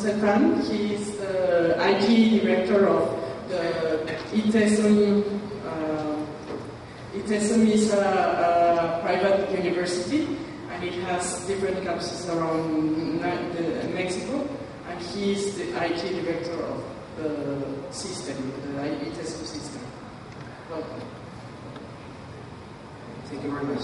Jose Tan. He is the IT director of the ITESM. ITESM is a private university, and it has different campuses around Mexico, and he is the IT director of the system, the ITESM system. Welcome. Thank you very much.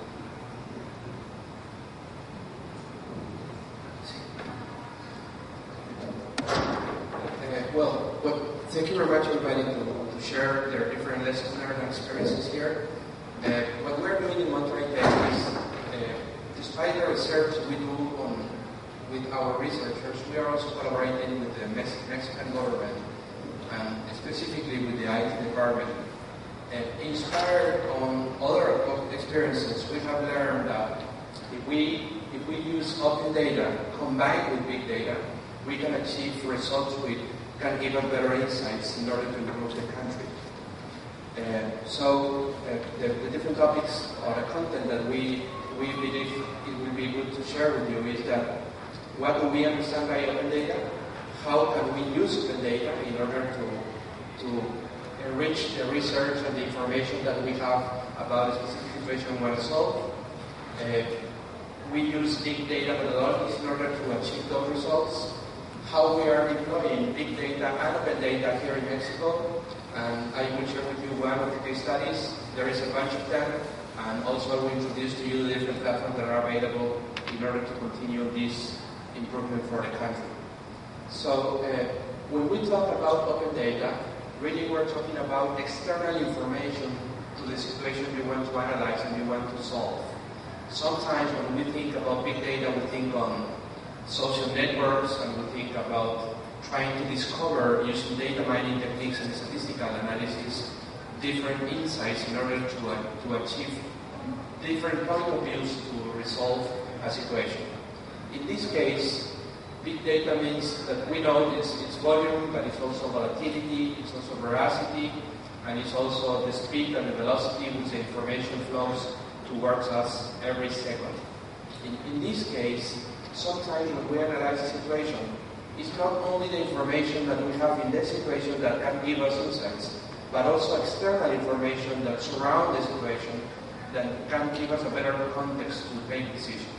Thank you very much, everybody, to share their different lessons learned and experiences here. What we're doing in Monterrey Tech is, despite the research we do with our researchers, we are also collaborating with the Mexican government, and specifically with the IT department. Inspired on other experiences, we have learned that if we use open data combined with big data, we can achieve results which can give us better insights in order to improve the country. The different topics or the content that we believe it will be good to share with you is that what do we understand by open data? How can we use open data in order to enrich the research and the information that we have about a specific situation we want to solve? We use big data methodologies in order to achieve those results. How we are deploying big data and open data here in Mexico, and I will share with you one of the case studies. There is a bunch of them, and also I will introduce to you the different platforms that are available in order to continue this improvement for the country. So when we talk about open data, really we're talking about external information to the situation you want to analyze and you want to solve. Sometimes when we think about big data, we think on social networks, and we think about trying to discover, using data mining techniques and statistical analysis, different insights in order to achieve different point of views to resolve a situation. In this case, big data means that we know it's volume, but it's also volatility, it's also veracity, and it's also the speed and the velocity which the information flows towards us every second. In this case, sometimes when we analyze a situation, it's not only the information that we have in that situation that can give us insights, but also external information that surround the situation that can give us a better context to make decisions.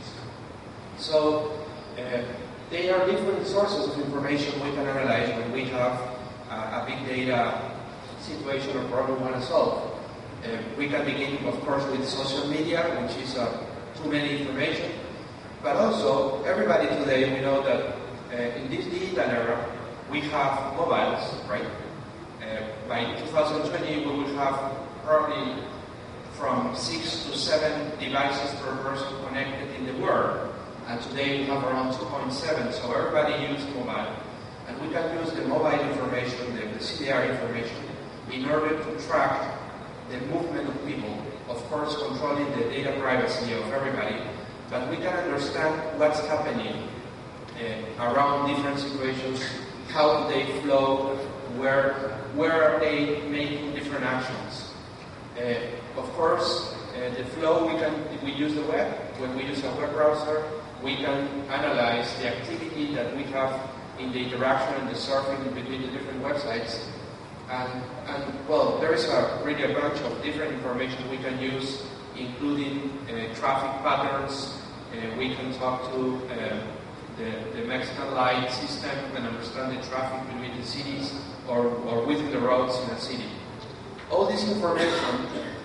So there are different sources of information we can analyze when we have a big data situation or problem we want to solve. We can begin, of course, with social media, which is too many information. But also, everybody today, we know that in this digital era, we have mobiles, right? By 2020, we will have probably from 6 to 7 devices per person connected in the world. And today we have around 2.7, so everybody uses mobile. And we can use the mobile information, the CDR information, in order to track the movement of people, of course controlling the data privacy of everybody, but we can understand what's happening around different situations, how do they flow, where are they making different actions. Of course, the flow, if we use the web, when we use a web browser, we can analyze the activity that we have in the interaction and the surfing between the different websites. And well, there is really a bunch of different information we can use, including traffic patterns. We can talk to the Mexican light system and understand the traffic between the cities or within the roads in a city. All this information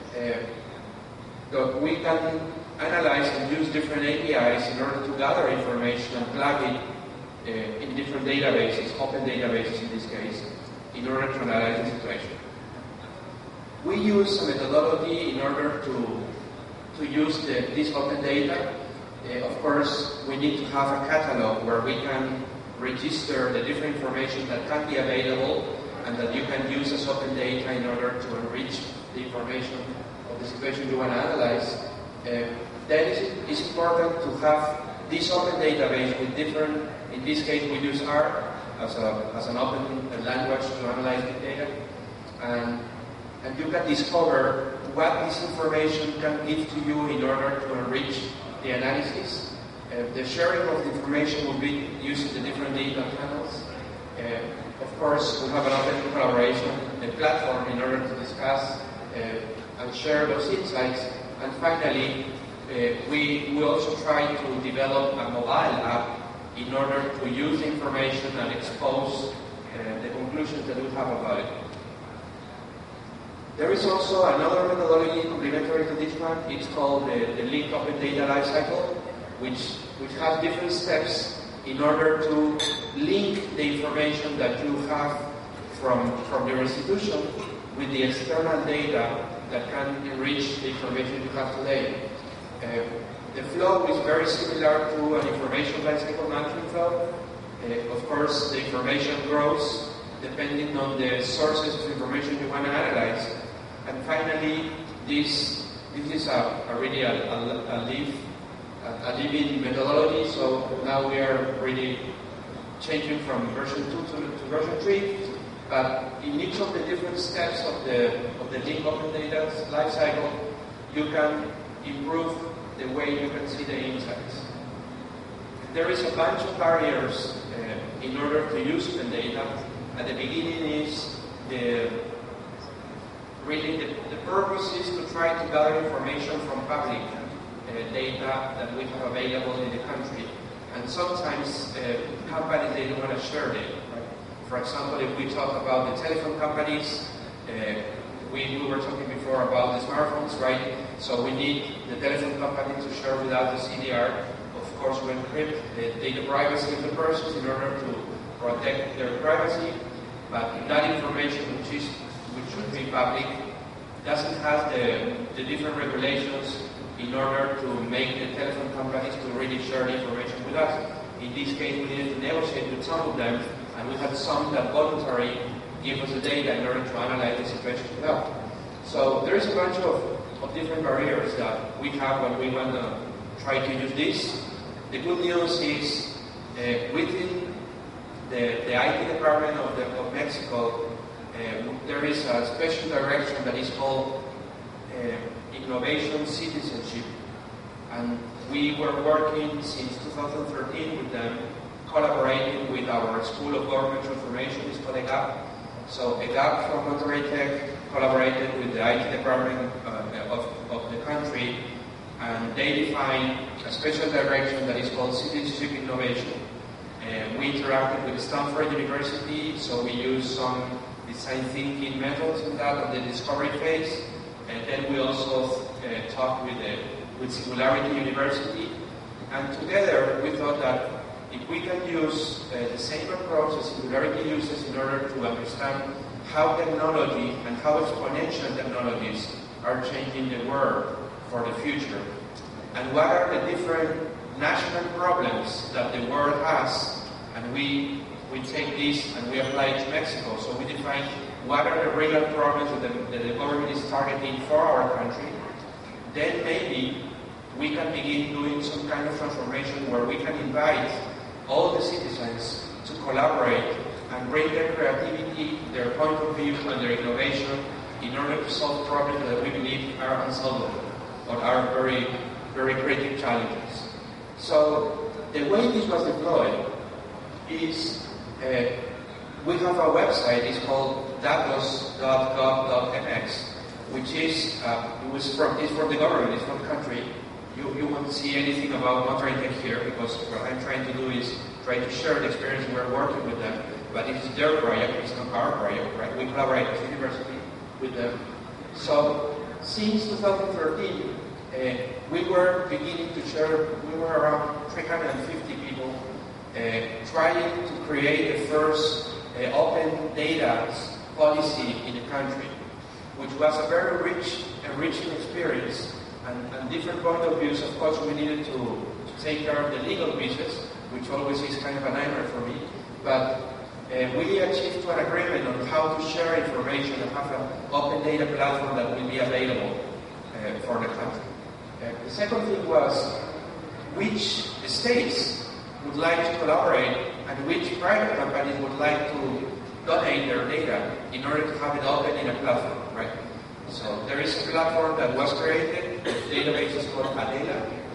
that we can analyze and use different APIs in order to gather information and plug it in different databases, open databases in this case, in order to analyze the situation. We use a methodology in order to use this open data. Of course, we need to have a catalog where we can register the different information that can be available and that you can use as open data in order to enrich the information of the situation you want to analyze. Then it's important to have this open database with different, in this case we use R as an open language to analyze the data, and you can discover what this information can give to you in order to enrich the analysis. The sharing of the information will be using the different data channels. Of course, we have an open collaboration, a platform in order to discuss and share those insights. And finally, we also try to develop a mobile app in order to use information and expose the conclusions that we have about it. There is also another methodology complementary to this one. It's called the linked open data lifecycle, which has different steps in order to link the information that you have from your institution with the external data that can enrich the information you have today. The flow is very similar to an information lifecycle management flow. Of course, the information grows depending on the sources of information you want to analyze. And finally, this is a living methodology. So now we are really changing from version 2 to version 3. But in each of the different steps of the link open data lifecycle, you can improve the way you can see the insights. There is a bunch of barriers in order to use open data. At the beginning is the purpose is to try to gather information from public data that we have available in the country. And sometimes companies, they don't want to share data. Right? For example, if we talk about the telephone companies, we were talking before about the smartphones, right? So we need the telephone company to share with us the CDR. Of course, we encrypt the data privacy of the persons in order to protect their privacy. But that information, which should be public, doesn't have the different regulations in order to make the telephone companies to really share the information with us. In this case, we needed to negotiate with some of them, and we had some that voluntarily give us the data in order to analyze the situation without. So there is a bunch of different barriers that we have when we want to try to use this. The good news is within the IT department of Mexico, there is a special direction that is called Innovation Citizenship. And we were working since 2013 with them, collaborating with our School of Government Transformation, it's called EGAP. So EGAP from Monterrey Tech collaborated with the IT department of the country, and they defined a special direction that is called Citizenship Innovation. We interacted with Stanford University, so we used some design thinking methods in that of the discovery phase. And then we also talked with Singularity University. And together we thought that if we can use the same approach as Singularity uses in order to understand how technology and how exponential technologies are changing the world for the future, and what are the different national problems that the world has, and we take this and we apply it to Mexico. So we define what are the real problems that the government is targeting for our country. Then maybe we can begin doing some kind of transformation where we can invite all the citizens to collaborate and bring their creativity, their point of view, and their innovation in order to solve problems that we believe are unsolvable or are very, very critical challenges. So the way this was deployed is we have a website. It's called datos.gov.mx, which is it's from the government. It's from the country. You won't see anything about Monterrey Tech here because what I'm trying to do is try to share the experience we're working with them. But it's their project. It's not our project, right? We collaborate with the university with them. So since 2013, we were beginning to share. We were around 350 people trying to create the first open data policy in the country, which was a very rich, enriching experience and different point of views. Of course, we needed to take care of the legal pieces, which always is kind of a nightmare for me. But we achieved an agreement on how to share information and have an open data platform that will be available for the country. The second thing was which states would like to collaborate and which private companies would like to donate their data in order to have it open in a platform, right? So there is a platform that was created. The database is called Adela,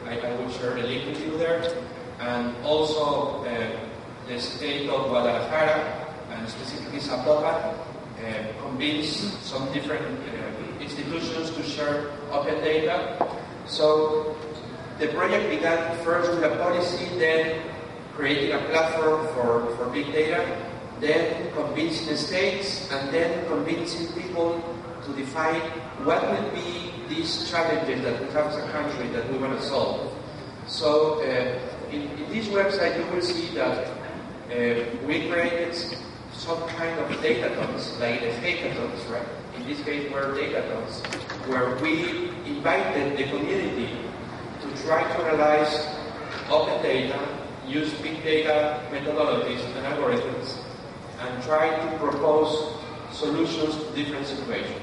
I will share the link with you there. And also the state of Guadalajara, and specifically Zapopan, convinced some different institutions to share open data. So the project began first with a policy, then creating a platform for big data, then convincing the states, and then convincing people to define what will be these challenges that we have as a country that we want to solve. So in this website you will see that we created some kind of datathons, like the hackathons, right? In this case were datathons, where we invited the community to try to analyze open data, use big data methodologies and algorithms, and try to propose solutions to different situations.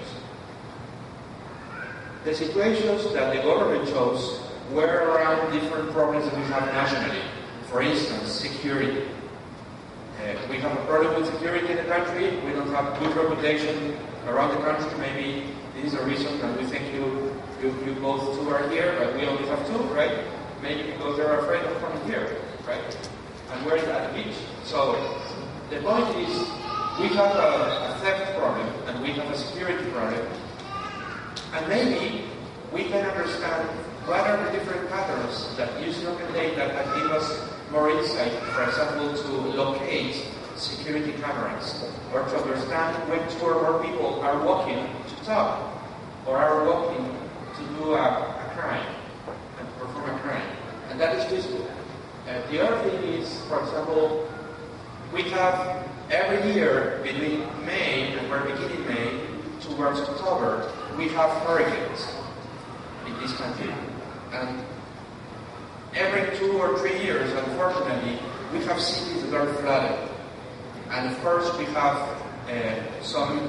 The situations that the government chose were around different problems that we have nationally. For instance, security. We have a problem with security in the country. We don't have good reputation around the country. Maybe this is a reason that we think you both two are here, but we only have two, right? Maybe because they're afraid of coming here, right? And we're at the beach. So the point is, we have a theft problem and we have a security problem. And maybe we can understand what are the different patterns that using open data can give us more insight, for example, to locate security cameras, or to understand when two or more people are walking to talk, or are walking to do a crime, and perform a crime. And that is useful. The other thing is, for example, we have every year between May, and we're beginning May, towards October, we have hurricanes in this country. And every 2 or 3 years, unfortunately, we have cities that are flooded. And of course, we have some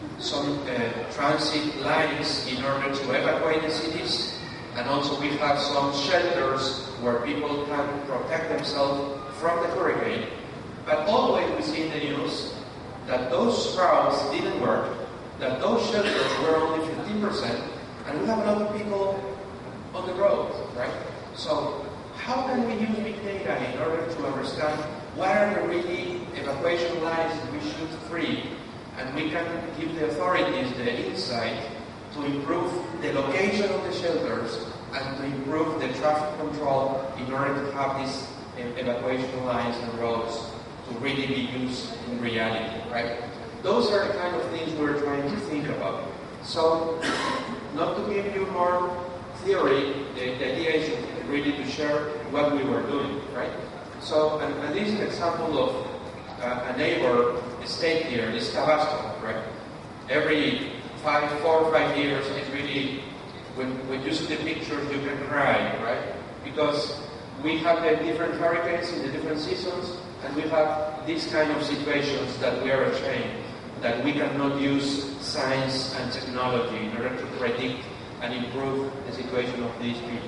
transit lines in order to evacuate the cities. And also we have some shelters where people can protect themselves from the hurricane. But always we see in the news that those routes didn't work, that those shelters were only 15%, and we have a lot of people on the road, right? So how can we use big data in order to understand what are the really evacuation lines that we should free? And we can give the authorities the insight to improve the location of the shelters and to improve the traffic control in order to have these evacuation lines and roads to really be used in reality, right? Those are the kind of things we're trying to think about. So, not to give you more theory, the idea is really to share what we were doing, right? So, and this is an example of a neighbor state here, is Tabasco, right? Every 4 or 5 years, it's really, when you see the pictures, you can cry, right? Because we have the different hurricanes in the different seasons, and we have these kind of situations that we are ashamed that we cannot use science and technology in order to predict and improve the situation of these people.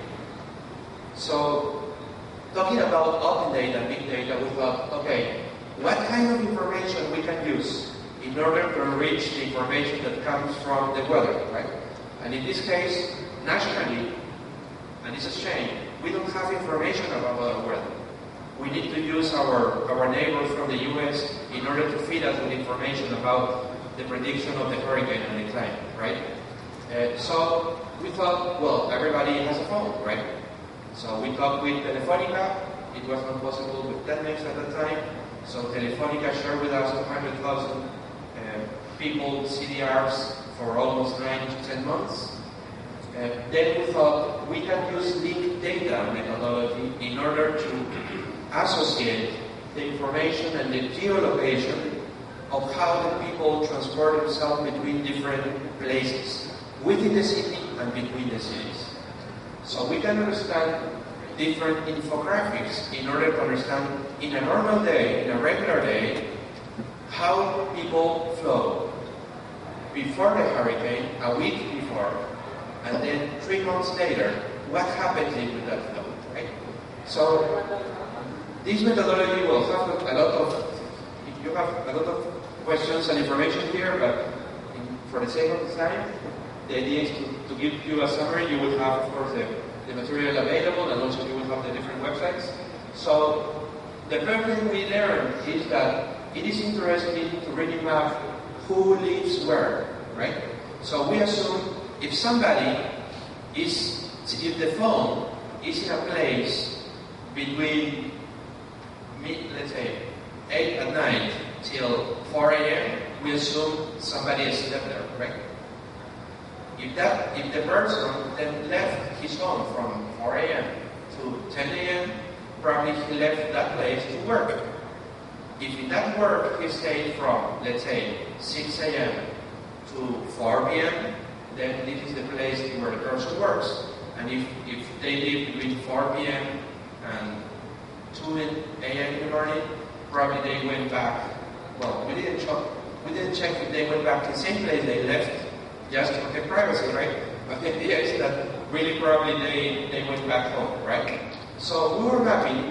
So, talking about open data, big data, we thought, okay, what kind of information we can use in order to enrich the information that comes from the weather, right? And in this case, nationally, and it's a shame, we don't have information about our weather. We need to use our neighbors from the US in order to feed us with information about the prediction of the hurricane and the climate, right? So we thought, well, everybody has a phone, right? So we talked with Telefonica. It was not possible with Telmex at the time. So Telefonica shared with us 100,000 people CDRs for almost 9 to 10 months. Then we thought we can use big data methodology in order to associate the information and the geolocation of how the people transport themselves between different places, within the city and between the cities. So we can understand different infographics in order to understand in a normal day, in a regular day, how people flow before the hurricane, a week before, and then 3 months later, what happens with that flow, right? So this methodology will have a lot of, you have a lot of questions and information here, but for the sake of the time, the idea is to give you a summary. You will have, of course, the material available, and also you will have the different websites. So the first thing we learned is that it is interesting to really map who lives where, right? So we assume if the phone is in a place between, let's say, 8 at night till 4 a.m., we assume somebody is slept there, right? If the person then left his home from 4 a.m. to 10 a.m., probably he left that place to work. If in that work he stayed from, let's say, 6 a.m. to 4 p.m., then this is the place where the person works. And if they live between 4 p.m. and 2 a.m. in the morning, probably they went back. Well, we didn't check if they went back to the same place they left, just to protect privacy, right? But the idea is that really probably they went back home, right? So we were mapping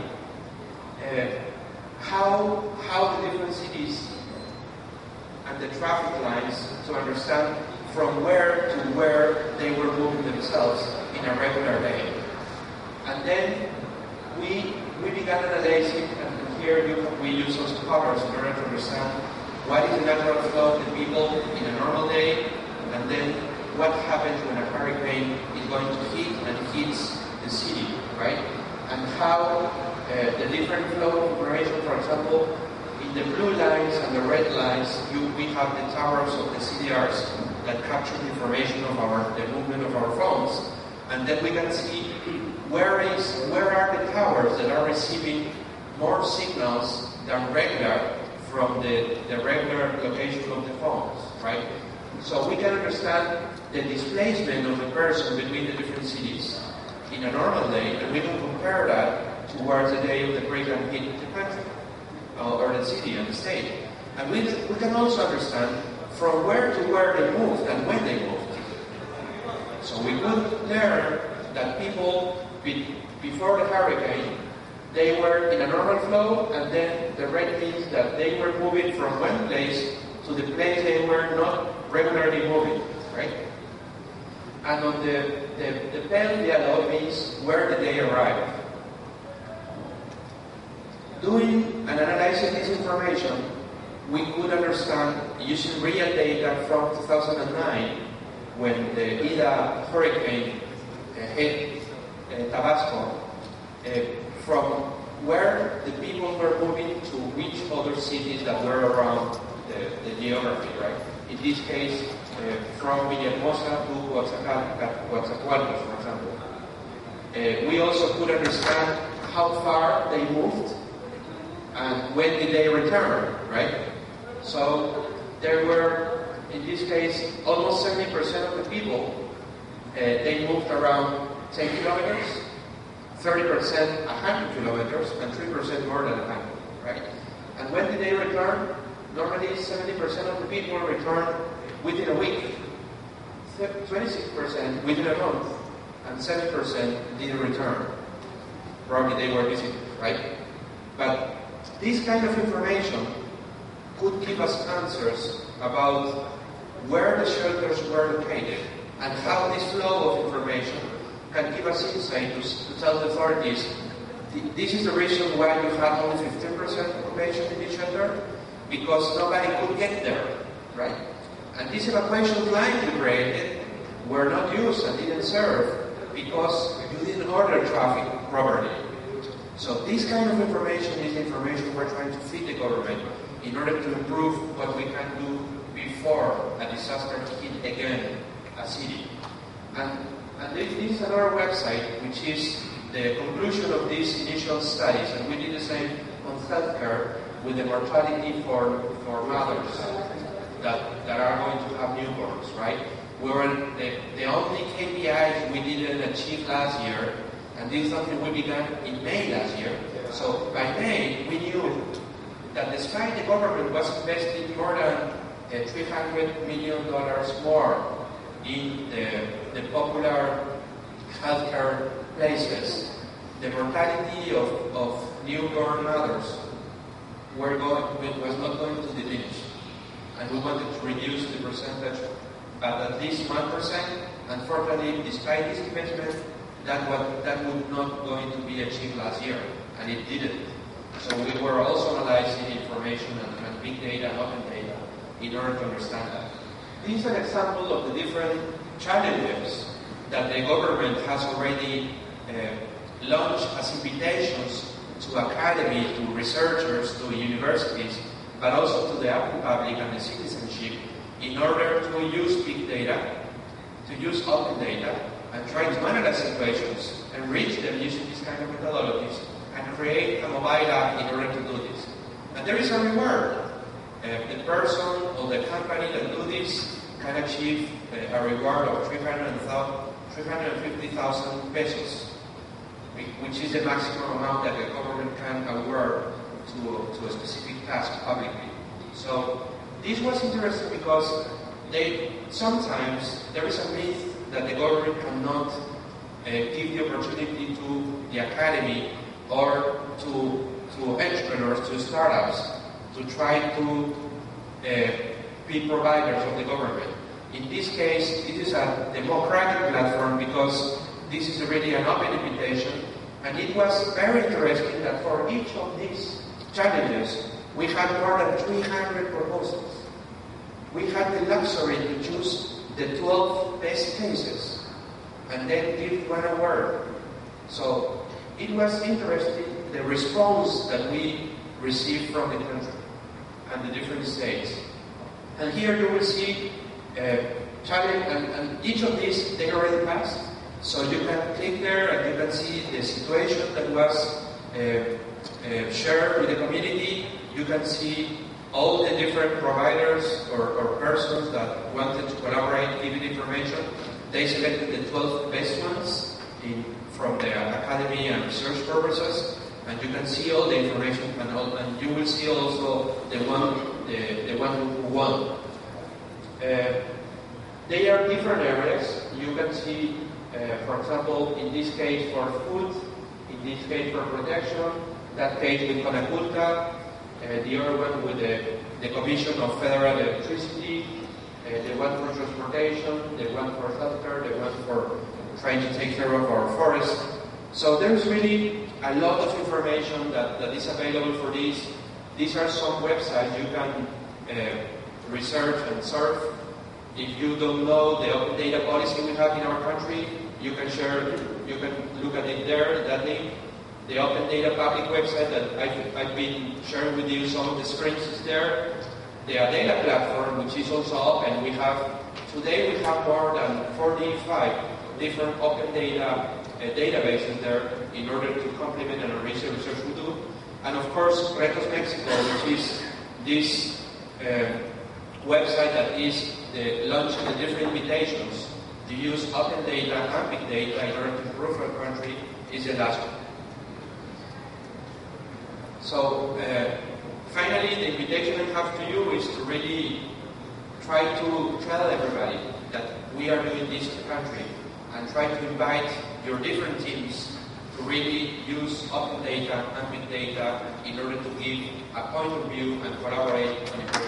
how the different cities and the traffic lines to understand from where to where they were moving themselves in a regular day. And then we began analyzing, and here we use those colors in order to understand what is the natural flow of the people in a normal day, and then what happens when a hurricane is going to hit and hits the city, right? And how the different flow of information, for example, in the blue lines and the red lines, we have the towers of the CDRs that capture the information of the movement of our phones, and then we can see where are the towers that are receiving more signals than regular from the regular location of the phones, right? So we can understand the displacement of the person between the different cities in a normal day, and we can compare that towards the day of the hurricane hit the country, or the city and the state. And we can also understand from where to where they moved and when they moved. So we could learn that people, before the hurricane, they were in a normal flow, and then the red means that they were moving from one place to the place they were not regularly moving, right? And on the pale yellow means where did they arrive. Doing and analyzing this information, we could understand using real data from 2009, when the Ida hurricane hit Tabasco, from where the people were moving to which other cities that were around the geography, right? In this case, from Villahermosa to Coatzacoalcos, for example. We also could understand how far they moved and when did they return, right? So there were, in this case, almost 70% of the people, they moved around 10 kilometers, 30% 100 kilometers, and 3% more than 100, right? And when did they return? Normally 70% of the people return within a week, 26% within a month, and 7% didn't return. Probably they were visiting, right? But this kind of information could give us answers about where the shelters were located and how this flow of information can give us insight to tell the authorities, this is the reason why you have only 15% population in the shelter, because nobody could get there, right? And these evacuation lines we created were not used and didn't serve because you didn't order traffic properly. So this kind of information is the information we're trying to feed the government in order to improve what we can do before a disaster hit again a city. And this is another website which is the conclusion of these initial studies, and we did the same on healthcare with the mortality for mothers that are going to have newborns, right? We were the only KPIs we didn't achieve last year, and this is something we began in May last year. So by May, we knew that despite the government was investing more than $300 million more in the popular healthcare places, the mortality of newborn mothers was not going to diminish. And we wanted to reduce the percentage at least 1%. Unfortunately, despite this investment, that would not going to be achieved last year, and it didn't. So we were also analyzing information and big data and open data in order to understand that. This is an example of the different challenges that the government has already launched as invitations to academy, to researchers, to universities, but also to the open public and the citizenship in order to use big data, to use open data, and try to analyze situations and reach them using these kind of methodologies and create a mobile app in order to do this. And there is a reward. The person or the company that do this can achieve a reward of 350,000 pesos, which is the maximum amount that the government can award to a specific task publicly. So this was interesting because sometimes there is a myth that the government cannot give the opportunity to the academy or to entrepreneurs, to startups, to try to be providers of the government. In this case, it is a democratic platform because this is really an open invitation, and it was very interesting that for each of these challenges, we had more than 300 proposals. We had the luxury to choose the 12 best cases and then give one award. So it was interesting, the response that we received from the country and the different states. And here you will see challenge, and each of these they already passed. So you can click there and you can see the situation that was shared with the community. You can see all the different providers or persons that wanted to collaborate, giving information. They selected the 12 best ones from the academy and research purposes, and you can see all the information and you will see also the one who won. They are different areas. You can see, for example, in this case for food, in this case for protection, that case with Conaculta, the other one with the Commission of Federal Electricity, the one for transportation, the one for healthcare, the one for trying to take care of our forests. So there's really a lot of information that is available for this. These are some websites you can research and surf. If you don't know the open data policy we have in our country, you can look at it there, that link. The Open Data Public website that I've been sharing with you, some of the screens is there. The ADELA platform, which is also open, today we have more than 45 different open data databases there in order to complement and enrich the research we do. And of course, Retos Mexico, which is this website that is launching the different invitations to use open data and big data in order to improve our country, is the last one. So finally, the invitation I have to you is to really try to tell everybody that we are doing this in the country and try to invite your different teams to really use open data and big data in order to give a point of view and collaborate on